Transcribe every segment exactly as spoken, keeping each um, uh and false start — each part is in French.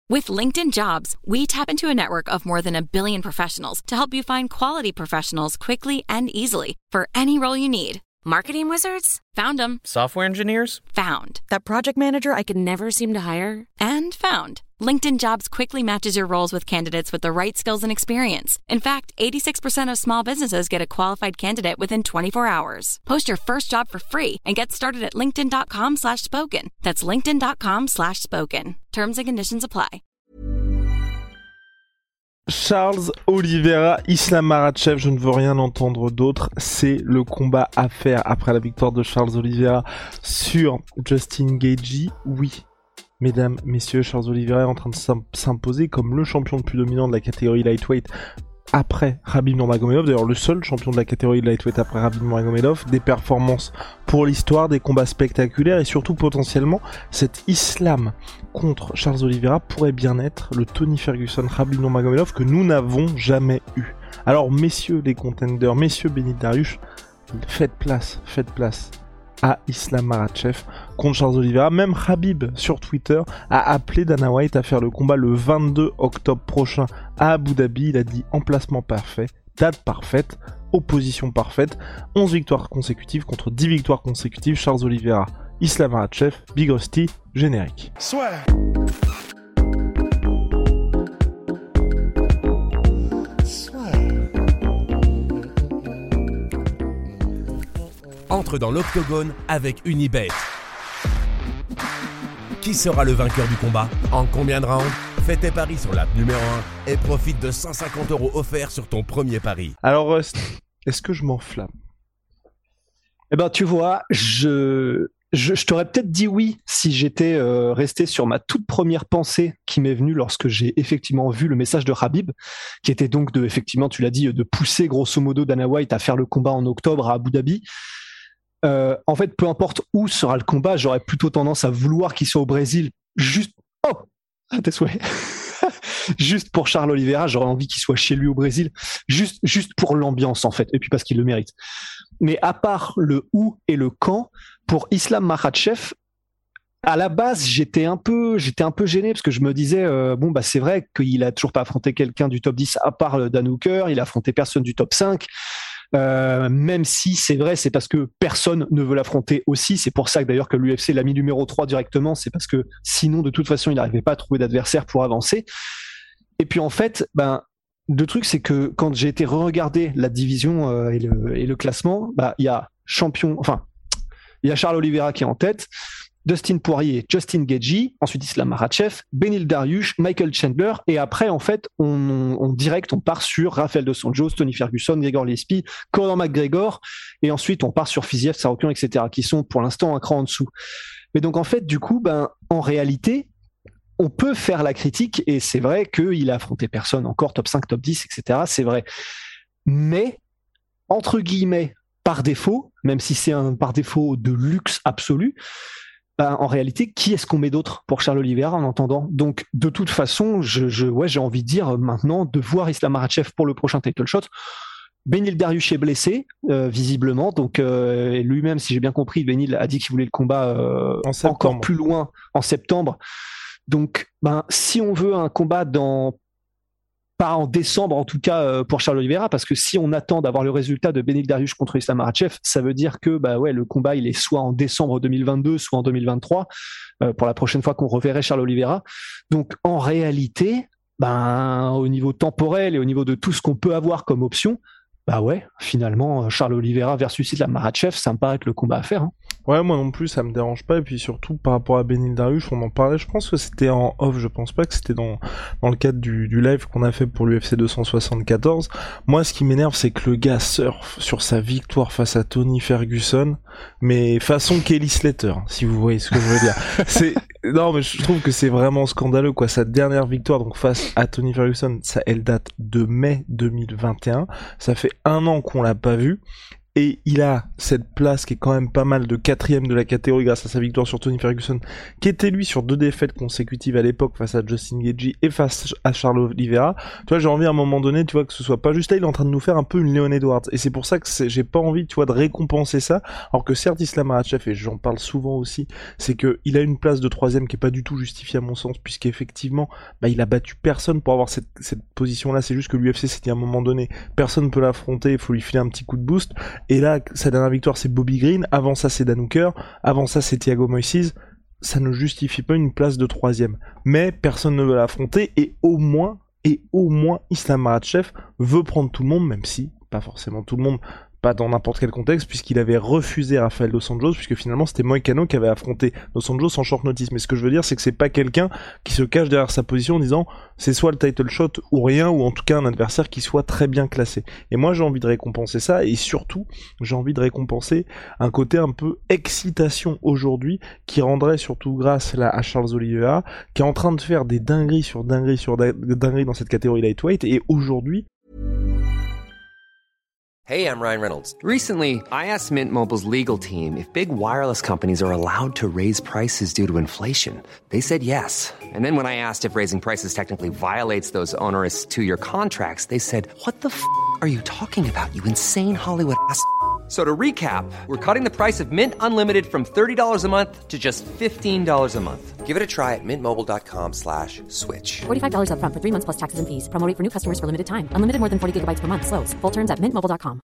With LinkedIn Jobs, we tap into a network of more than a billion professionals to help you find quality professionals quickly and easily for any role you need. Marketing wizards? Found them. Software engineers? Found. That project manager I could never seem to hire? And found. LinkedIn Jobs quickly matches your roles with candidates with the right skills and experience. In fact, eighty-six percent of small businesses get a qualified candidate within twenty-four hours. Post your first job for free and get started at linkedin.com slash spoken. That's linkedin.com slash spoken. Terms and conditions apply. Charles Oliveira, Islam Makhachev, je ne veux rien entendre d'autre, c'est le combat à faire après la victoire de Charles Oliveira sur Justin Gaethje. Oui, mesdames, messieurs, Charles Oliveira est en train de s'imposer comme le champion le plus dominant de la catégorie lightweight après Khabib Nurmagomedov, d'ailleurs le seul champion de la catégorie de lightweight après Khabib Nurmagomedov, des performances pour l'histoire, des combats spectaculaires et surtout potentiellement cet Islam contre Charles Oliveira pourrait bien être le Tony Ferguson Khabib Nurmagomedov que nous n'avons jamais eu. Alors messieurs les contenders, messieurs Beneil Dariush, faites place, faites place à Islam Makhachev contre Charles Oliveira. Même Khabib sur Twitter a appelé Dana White à faire le combat le vingt-deux octobre prochain à Abu Dhabi. Il a dit emplacement parfait, date parfaite, opposition parfaite, onze victoires consécutives contre dix victoires consécutives. Charles Oliveira, Islam Makhachev, Big Rusty, générique. Soit. Entre dans l'octogone avec Unibet. Qui sera le vainqueur du combat? En combien de rounds? Fais tes paris sur l'app numéro un et profite de cent cinquante euros offerts sur ton premier pari. Alors, est-ce que je m'enflamme? Eh ben, tu vois, je, je, je t'aurais peut-être dit oui si j'étais euh, resté sur ma toute première pensée qui m'est venue lorsque j'ai effectivement vu le message de Khabib, qui était donc de, effectivement, tu l'as dit, de pousser grosso modo Dana White à faire le combat en octobre à Abu Dhabi. Euh, en fait, peu importe où sera le combat, j'aurais plutôt tendance à vouloir qu'il soit au Brésil, juste, oh, à tes souhaits, juste pour Charles Oliveira, j'aurais envie qu'il soit chez lui au Brésil, juste, juste pour l'ambiance en fait, et puis parce qu'il le mérite. Mais à part le où et le quand, pour Islam Makhachev, à la base, j'étais un peu, j'étais un peu gêné parce que je me disais, euh, bon bah c'est vrai qu'il a toujours pas affronté quelqu'un du top dix à part Dan Hooker, il a affronté personne du top cinq. Euh, même si c'est vrai, c'est parce que personne ne veut l'affronter aussi. C'est pour ça que d'ailleurs que l'U F C l'a mis numéro trois directement. C'est parce que sinon, de toute façon, il n'arrivait pas à trouver d'adversaire pour avancer. Et puis en fait, ben, le truc, c'est que quand j'ai été re-regarder la division euh, et, le, et le classement, bah, il y a champion, enfin, il y a Charles Oliveira qui est en tête, Dustin Poirier, Justin Gaethje, ensuite Islam Makhachev, Beneil Dariush, Michael Chandler, et après, en fait, on, on, on direct, on part sur Rafael Dos Anjos, Tony Ferguson, Gregor Gillespie, Conor McGregor, et ensuite, on part sur Fiziev, Tsarukyan, et cetera, qui sont pour l'instant un cran en dessous. Mais donc, en fait, du coup, ben, en réalité, on peut faire la critique, et c'est vrai qu'il a affronté personne encore, top cinq, top dix, et cetera, c'est vrai. Mais, entre guillemets, par défaut, même si c'est un par défaut de luxe absolu, ben, en réalité, qui est-ce qu'on met d'autre pour Charles Oliveira en entendant? Donc, de toute façon, je, je, ouais, j'ai envie de dire maintenant de voir Islam Makhachev pour le prochain title shot. Beneil Dariush est blessé, euh, visiblement. Donc, euh, lui-même, si j'ai bien compris, Beneil a dit qu'il voulait le combat euh, encore plus loin en septembre. Donc, ben, si on veut un combat dans pas en décembre, en tout cas euh, pour Charles Oliveira, parce que si on attend d'avoir le résultat de Beneil Dariush contre Islam Makhachev, ça veut dire que bah ouais, le combat il est soit en décembre deux mille vingt-deux, soit en deux mille vingt-trois, euh, pour la prochaine fois qu'on reverrait Charles Oliveira. Donc en réalité, ben, au niveau temporel et au niveau de tout ce qu'on peut avoir comme option, bah ouais, finalement, Charles Oliveira versus Islam Makhachev, ça me paraît être le combat à faire. Hein. Ouais, moi non plus, ça me dérange pas. Et puis surtout, par rapport à Beneil Dariush, on en parlait, je pense que c'était en off, je pense pas que c'était dans, dans le cadre du, du live qu'on a fait pour l'U F C deux cent soixante-quatorze. Moi, ce qui m'énerve, c'est que le gars surfe sur sa victoire face à Tony Ferguson, mais façon Kelly Slater, si vous voyez ce que je veux dire. C'est, non, mais je trouve que c'est vraiment scandaleux, quoi. Sa dernière victoire, donc face à Tony Ferguson, ça, elle date de mai deux mille vingt et un. Ça fait un an qu'on l'a pas vu. et il a cette place qui est quand même pas mal de quatrième de la catégorie grâce à sa victoire sur Tony Ferguson, qui était lui sur deux défaites consécutives à l'époque face à Justin Gaethje et face à Charles Oliveira. Tu vois, j'ai envie à un moment donné, tu vois, que ce soit pas juste là, il est en train de nous faire un peu une Leon Edwards, et c'est pour ça que c'est, j'ai pas envie, tu vois, de récompenser ça, alors que certes Islam Makhachev, et j'en parle souvent aussi, c'est que il a une place de troisième qui est pas du tout justifiée à mon sens, puisqu'effectivement, bah, il a battu personne pour avoir cette, cette position-là, c'est juste que l'U F C s'est dit à un moment donné, personne ne peut l'affronter, il faut lui filer un petit coup de boost. Et là, sa dernière victoire, c'est Bobby Green. Avant ça, c'est Dan Hooker. Avant ça, c'est Thiago Moises. Ça ne justifie pas une place de troisième. Mais personne ne veut l'affronter. Et au moins, et au moins, Islam Makhachev veut prendre tout le monde, même si, pas forcément tout le monde, pas dans n'importe quel contexte, puisqu'il avait refusé Rafael Dos Anjos, puisque finalement c'était Moïcano qui avait affronté Dos Anjos en short notice. Mais ce que je veux dire, c'est que c'est pas quelqu'un qui se cache derrière sa position en disant c'est soit le title shot ou rien, ou en tout cas un adversaire qui soit très bien classé. Et moi j'ai envie de récompenser ça, et surtout j'ai envie de récompenser un côté un peu excitation aujourd'hui, qui rendrait surtout grâce là à Charles Oliveira, qui est en train de faire des dingueries sur dingueries sur dingueries dans cette catégorie lightweight, et aujourd'hui. Hey, I'm Ryan Reynolds. Recently, I asked Mint Mobile's legal team if big wireless companies are allowed to raise prices due to inflation. They said yes. And then when I asked if raising prices technically violates those onerous two-year contracts, they said, what the f*** are you talking about, you insane Hollywood ass f- So to recap, we're cutting the price of Mint Unlimited from thirty dollars a month to just fifteen dollars a month. Give it a try at mintmobile.com slash switch. forty-five dollars up front for three months plus taxes and fees. Promo rate for new customers for limited time. Unlimited more than forty gigabytes per month. Slows full terms at mint mobile dot com.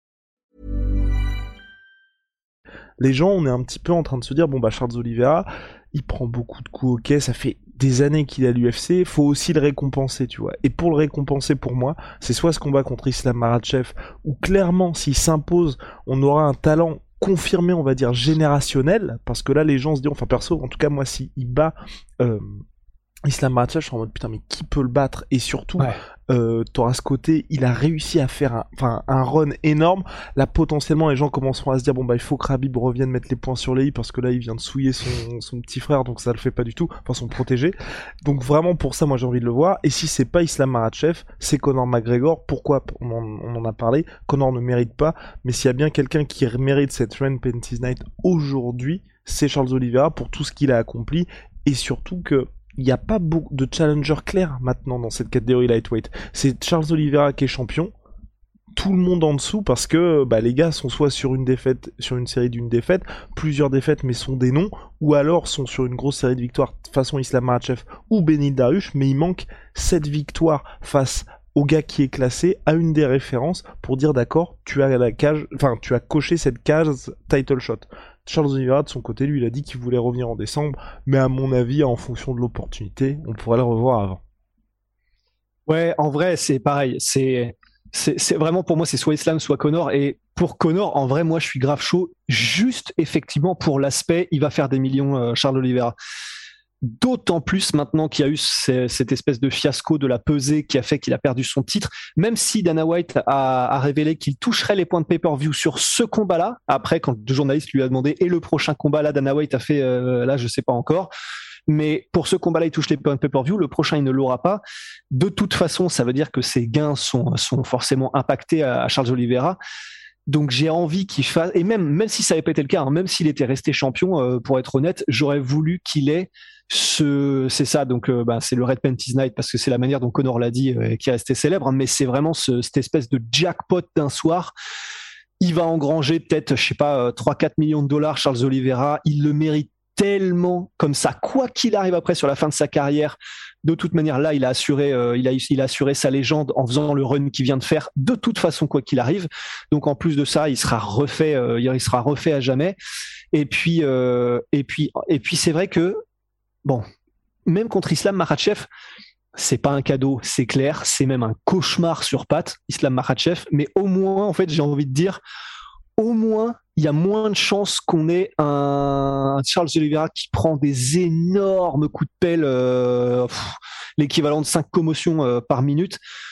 Les gens, on est un petit peu en train de se dire, bon bah Charles Oliveira, il prend beaucoup de coups, ok, ça fait des années qu'il est à l'U F C, faut aussi le récompenser, tu vois. Et pour le récompenser, pour moi, c'est soit ce combat contre Islam Makhachev, où clairement, s'il s'impose, on aura un talent confirmé, on va dire, générationnel, parce que là, les gens se disent, enfin perso, en tout cas, moi, s'il bat euh, Islam Makhachev, je suis en mode, putain, mais qui peut le battre? Et surtout, ouais. Euh, t'auras ce côté, il a réussi à faire un, enfin, un run énorme. Là, potentiellement, les gens commenceront à se dire, bon, bah, il faut que Khabib revienne mettre les points sur les i, parce que là, il vient de souiller son, son petit frère, donc ça le fait pas du tout, enfin, son protégé. Donc, vraiment, pour ça, moi, j'ai envie de le voir. Et si c'est pas Islam Makhachev, c'est Conor McGregor. Pourquoi? On en, on en a parlé. Conor ne mérite pas, mais s'il y a bien quelqu'un qui mérite cette Run Panties Night aujourd'hui, c'est Charles Oliveira pour tout ce qu'il a accompli, et surtout que il n'y a pas beaucoup de challengers clairs maintenant dans cette catégorie lightweight. C'est Charles Oliveira qui est champion, tout le monde en dessous, parce que bah, les gars sont soit sur une défaite, sur une série d'une défaite, plusieurs défaites mais sont des noms, ou alors sont sur une grosse série de victoires façon Islam Makhachev ou Beneil Dariush, mais il manque sept victoires face au gars qui est classé, à une des références pour dire d'accord, tu as la cage, enfin tu as coché cette case title shot. Charles Oliveira, de son côté, lui, il a dit qu'il voulait revenir en décembre, mais à mon avis, en fonction de l'opportunité, on pourrait le revoir avant. Ouais, en vrai, c'est pareil. C'est, c'est, c'est vraiment, pour moi, c'est soit Islam, soit Conor. Et pour Conor, en vrai, moi, je suis grave chaud. Juste, effectivement, pour l'aspect, il va faire des millions, euh, Charles Oliveira. D'autant plus maintenant qu'il y a eu cette espèce de fiasco de la pesée qui a fait qu'il a perdu son titre, même si Dana White a, a révélé qu'il toucherait les points de pay-per-view sur ce combat-là. Après, quand le journaliste lui a demandé et le prochain combat, là, Dana White a fait, euh, là, je sais pas encore. Mais pour ce combat-là, il touche les points de pay-per-view. Le prochain, il ne l'aura pas. De toute façon, ça veut dire que ses gains sont, sont forcément impactés à, à Charles Oliveira. Donc j'ai envie qu'il fasse, et même même si ça n'avait pas été le cas, hein, même s'il était resté champion, euh, pour être honnête, j'aurais voulu qu'il ait ce, c'est ça, donc euh, bah, c'est le Red Panties Night parce que c'est la manière dont Conor l'a dit euh, qui est resté célèbre, hein, mais c'est vraiment ce, cette espèce de jackpot d'un soir. Il va engranger peut-être, je sais pas, trois quatre millions de dollars, Charles Oliveira, il le mérite tellement comme ça, quoi qu'il arrive après sur la fin de sa carrière. De toute manière, là, il a assuré, euh, il a, il a assuré sa légende en faisant le run qu'il vient de faire. De toute façon, quoi qu'il arrive. Donc, en plus de ça, il sera refait, euh, il sera refait à jamais. Et puis, euh, et puis, et puis, c'est vrai que, bon, même contre Islam Makhachev, c'est pas un cadeau, c'est clair, c'est même un cauchemar sur pattes, Islam Makhachev. Mais au moins, en fait, j'ai envie de dire, au moins, il y a moins de chances qu'on ait un Charles Oliveira qui prend des énormes coups de pelle, euh, pff, l'équivalent de cinq commotions euh, par minute.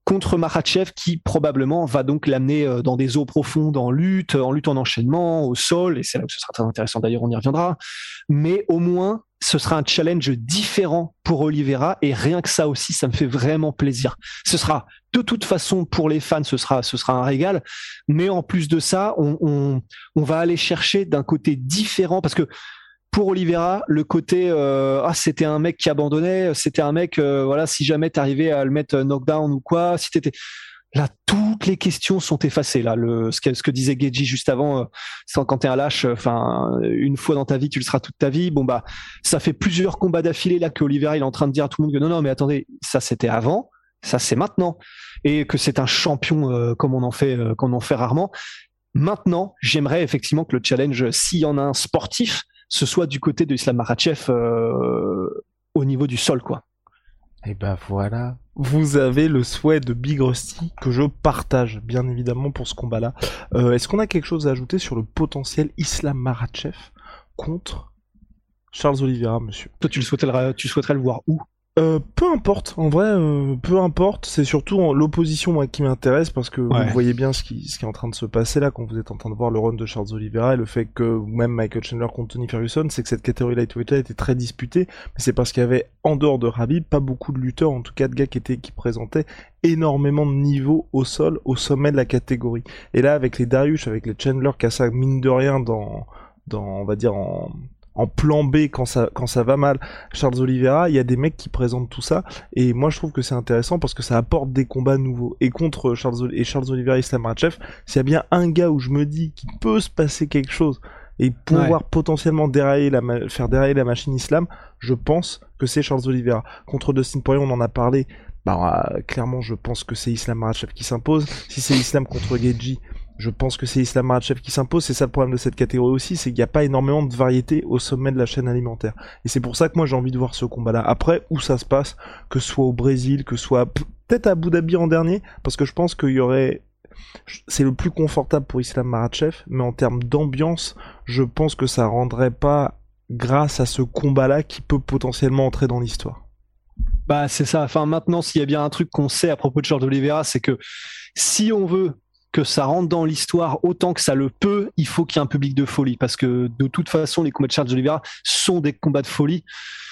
contre Makhachev qui probablement va donc l'amener euh, dans des eaux profondes en lutte, en lutte en enchaînement, au sol, et c'est là où ce sera très intéressant d'ailleurs, on y reviendra. Mais au moins, ce sera un challenge différent pour Oliveira, et rien que ça aussi, ça me fait vraiment plaisir. Ce sera, de toute façon, pour les fans, ce sera, ce sera un régal, mais en plus de ça, on, on, on va aller chercher d'un côté différent, parce que pour Oliveira, le côté euh, ah c'était un mec qui abandonnait, c'était un mec euh, voilà, si jamais t'arrivais à le mettre knockdown ou quoi, si t'étais là, toutes les questions sont effacées là. Le ce que, ce que disait Geji juste avant, euh, sans, quand t'es un lâche, enfin une fois dans ta vie tu le seras toute ta vie. Bon bah ça fait plusieurs combats d'affilée là que Oliveira il est en train de dire à tout le monde que non non mais attendez, ça c'était avant, ça c'est maintenant, et que c'est un champion euh, comme on en fait euh, comme on en fait rarement. Maintenant, j'aimerais effectivement que le challenge, s'il y en a un sportif, ce soit du côté de Islam Makhachev euh, au niveau du sol, quoi. Et ben voilà, vous avez le souhait de Big Rusty que je partage, bien évidemment, pour ce combat-là. Euh, est-ce qu'on a quelque chose à ajouter sur le potentiel Islam Makhachev contre Charles Oliveira, monsieur? Toi, tu le souhaiterais, tu souhaiterais le voir où? Euh, peu importe, en vrai, euh, peu importe. C'est surtout l'opposition moi qui m'intéresse, parce que ouais. Vous voyez bien ce qui, ce qui est en train de se passer là quand vous êtes en train de voir le run de Charles Oliveira, et le fait que même Michael Chandler contre Tony Ferguson, c'est que cette catégorie lightweight a été très disputée, mais c'est parce qu'il y avait en dehors de Khabib pas beaucoup de lutteurs, en tout cas de gars qui étaient qui présentaient énormément de niveau au sol, au sommet de la catégorie. Et là avec les Dariush, avec les Chandler, qui a ça mine de rien dans, dans on va dire en en plan B quand ça quand ça va mal, Charles Oliveira, il y a des mecs qui présentent tout ça, et moi je trouve que c'est intéressant parce que ça apporte des combats nouveaux. Et contre Charles et Charles Oliveira et Islam Makhachev, s'il y a bien un gars où je me dis qu'il peut se passer quelque chose et pouvoir ouais. potentiellement dérailler la ma- faire dérailler la machine Islam, je pense que c'est Charles Oliveira. Contre Dustin Poirier, on en a parlé. Bah euh, clairement, je pense que c'est Islam Makhachev qui s'impose. Si c'est Islam contre Geji, je pense que c'est Islam Makhachev qui s'impose. C'est ça le problème de cette catégorie aussi, c'est qu'il n'y a pas énormément de variété au sommet de la chaîne alimentaire. Et c'est pour ça que moi j'ai envie de voir ce combat-là. Après, où ça se passe, que ce soit au Brésil, que ce soit peut-être à Abu Dhabi en dernier, parce que je pense qu'il y aurait... C'est le plus confortable pour Islam Makhachev, mais en termes d'ambiance, je pense que ça rendrait pas grâce à ce combat-là qui peut potentiellement entrer dans l'histoire. Bah c'est ça. Enfin maintenant, s'il y a bien un truc qu'on sait à propos de Charles Oliveira, c'est que si on veut que ça rentre dans l'histoire autant que ça le peut, il faut qu'il y ait un public de folie, parce que de toute façon, les combats de Charles Oliveira sont des combats de folie,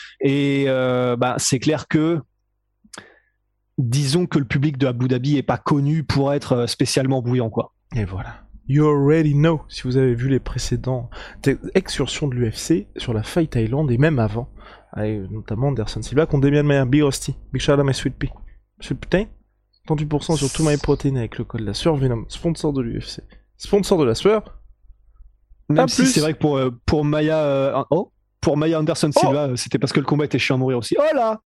et euh, bah c'est clair que disons que le public de Abu Dhabi est pas connu pour être spécialement bouillant, quoi. Et voilà. You already know, si vous avez vu les précédents excursions de l'U F C sur la Fight Island et même avant, avec notamment Anderson Silva contre Demian Maia, Big Rusty, Big shout out à my sweet pea. Monsieur putain, trente-huit pour cent sur tout my protein avec le code la sueur Venom, sponsor de l'U F C, sponsor de la sueur. Même si c'est vrai que pour pour Maia, euh, oh, pour Maia Anderson Silva, oh. C'était parce que le combat était chiant à mourir aussi. Oh là.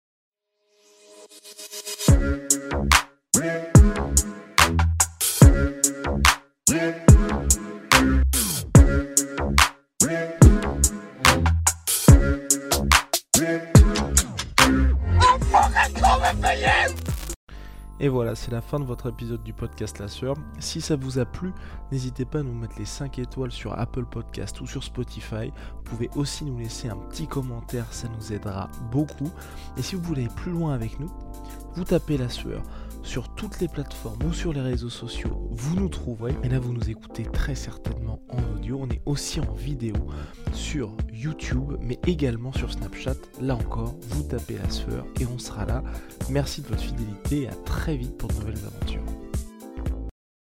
Et voilà, c'est la fin de votre épisode du podcast La Sueur. Si ça vous a plu, n'hésitez pas à nous mettre les cinq étoiles sur Apple Podcast ou sur Spotify. Vous pouvez aussi nous laisser un petit commentaire, ça nous aidera beaucoup. Et si vous voulez aller plus loin avec nous, vous tapez La Sueur sur toutes les plateformes ou sur les réseaux sociaux, vous nous trouverez. Et là, vous nous écoutez très certainement en audio. On est aussi en vidéo sur YouTube, mais également sur Snapchat. Là encore, vous tapez La Sueur et on sera là. Merci de votre fidélité et à très vite pour de nouvelles aventures.